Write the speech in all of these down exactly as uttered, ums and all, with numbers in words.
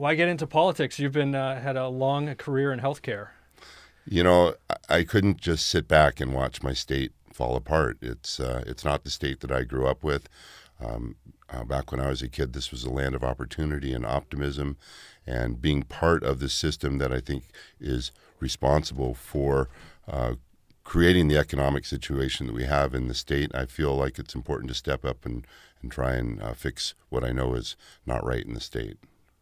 why get into politics? You've been uh, had a long career in healthcare. You know, I I couldn't just sit back and watch my state fall apart. It's uh, it's not the state that I grew up with. Um, uh, back when I was a kid, this was a land of opportunity and optimism, and being part of the system that I think is responsible for uh, creating the economic situation that we have in the state. I feel like it's important to step up and, and try and uh, fix what I know is not right in the state.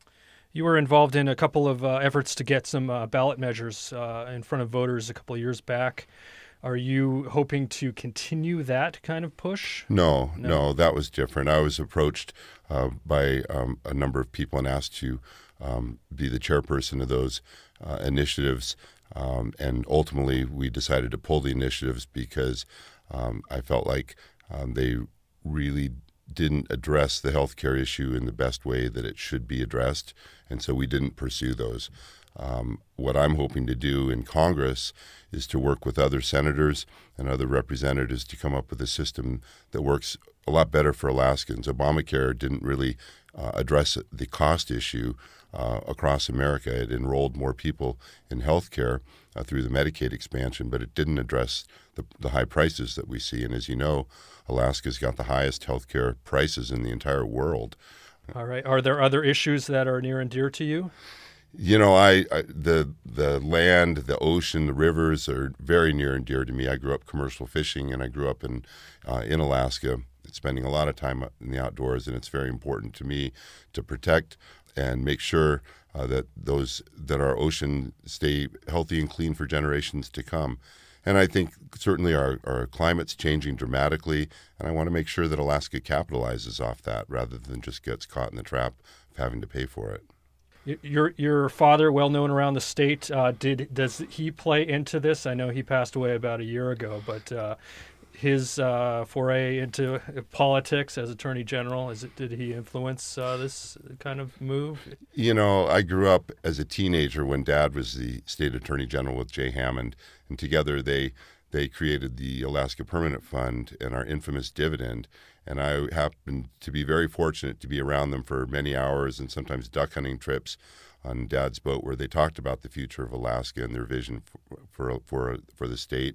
You were involved in a couple of uh, efforts to get some uh, ballot measures uh, in front of voters a couple of years back. Are you hoping to continue that kind of push? No, No. no, that was different. I was approached uh, by um, a number of people and asked to um, be the chairperson of those uh, initiatives. Um, and ultimately, we decided to pull the initiatives because um, I felt like um, they really didn't address the healthcare issue in the best way that it should be addressed. And so we didn't pursue those. Um, what I'm hoping to do in Congress is to work with other senators and other representatives to come up with a system that works a lot better for Alaskans. Obamacare didn't really uh, address the cost issue uh, across America. It enrolled more people in health care uh, through the Medicaid expansion, but it didn't address the, the high prices that we see. And as you know, Alaska's got the highest health care prices in the entire world. All right. Are there other issues that are near and dear to you? You know, I, I the the land, the ocean, the rivers are very near and dear to me. I grew up commercial fishing, and I grew up in uh, in Alaska, spending a lot of time in the outdoors, and it's very important to me to protect and make sure uh, that those that our ocean stay healthy and clean for generations to come. And I think certainly our, our climate's changing dramatically, and I want to make sure that Alaska capitalizes off that rather than just gets caught in the trap of having to pay for it. Your your father, well known around the state, uh, did does he play into this? I know he passed away about a year ago, but uh, his uh, foray into politics as Attorney General, is it, did he influence uh, this kind of move? You know, I grew up as a teenager when Dad was the state Attorney General with Jay Hammond, and together they they created the Alaska Permanent Fund and our infamous dividend. And I happened to be very fortunate to be around them for many hours and sometimes duck hunting trips on Dad's boat where they talked about the future of Alaska and their vision for for for, for the state.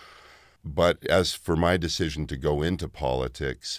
But as for my decision to go into politics,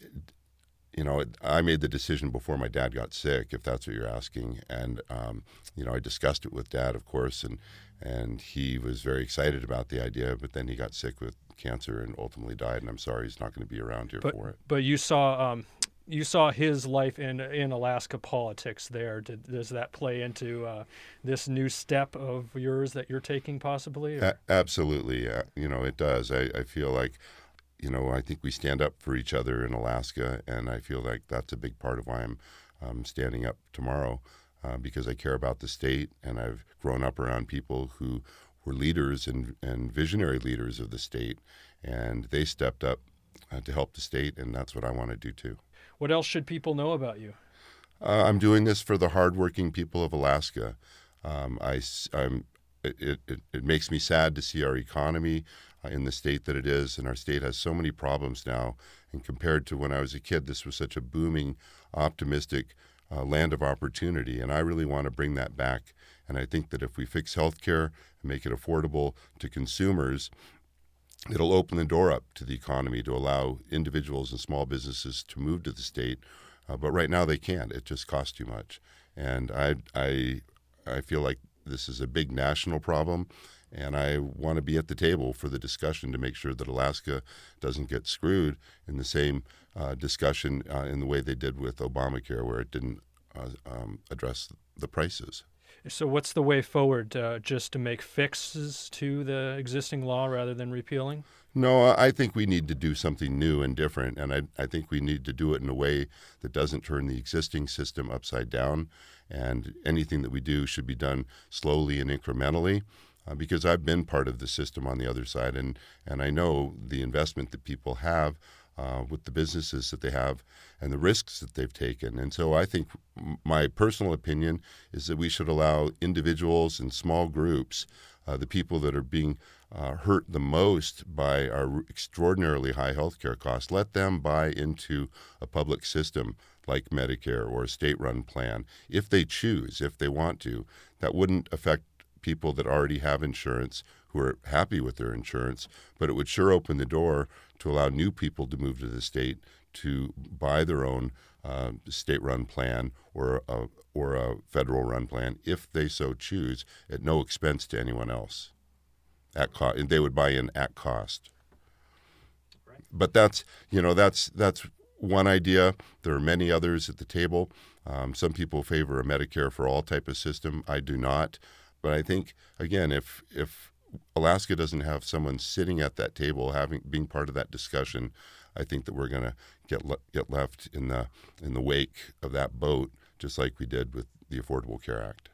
you know, I made the decision before my dad got sick, if that's what you're asking. And, um, you know, I discussed it with Dad, of course, and and he was very excited about the idea, but then he got sick with cancer and ultimately died, and I'm sorry he's not going to be around here but, for it. But you saw um, you saw his life in in Alaska politics there. Did, does that play into uh, this new step of yours that you're taking possibly? A- absolutely. Uh, you know, it does. I, I feel like, you know, I think we stand up for each other in Alaska, and I feel like that's a big part of why I'm um, standing up tomorrow, uh, because I care about the state, and I've grown up around people who were leaders and, and visionary leaders of the state, and they stepped up uh, to help the state, and that's what I want to do too. What else should people know about you? Uh, I'm doing this for the hardworking people of Alaska. Um, I, I'm, it, it, it makes me sad to see our economy uh, in the state that it is, and our state has so many problems now. And compared to when I was a kid, this was such a booming, optimistic uh, land of opportunity, and I really want to bring that back. And I think that if we fix healthcare and make it affordable to consumers, it'll open the door up to the economy to allow individuals and small businesses to move to the state. Uh, but right now they can't. It just costs too much. And I, I, I feel like this is a big national problem, and I want to be at the table for the discussion to make sure that Alaska doesn't get screwed in the same uh, discussion uh, in the way they did with Obamacare, where it didn't uh, um, address the prices. So what's the way forward? Uh, just to make fixes to the existing law rather than repealing? No, I think we need to do something new and different, and I, I think we need to do it in a way that doesn't turn the existing system upside down, and anything that we do should be done slowly and incrementally, uh, because I've been part of the system on the other side, and, and I know the investment that people have uh, with the businesses that they have and the risks that they've taken. And so I think my personal opinion is that we should allow individuals and small groups, uh, the people that are being uh, hurt the most by our extraordinarily high healthcare costs, let them buy into a public system like Medicare or a state-run plan, if they choose, if they want to, that wouldn't affect people that already have insurance who are happy with their insurance, but it would sure open the door to allow new people to move to the state to buy their own uh, state-run plan or a, or a federal-run plan if they so choose, at no expense to anyone else. At co- and they would buy in at cost. Right. But that's you know that's that's one idea. There are many others at the table. Um, some people favor a Medicare for all type of system. I do not. But I think again, if if Alaska doesn't have someone sitting at that table, having being part of that discussion, I think that we're going to get le- get left in the in the wake of that boat, just like we did with the Affordable Care Act.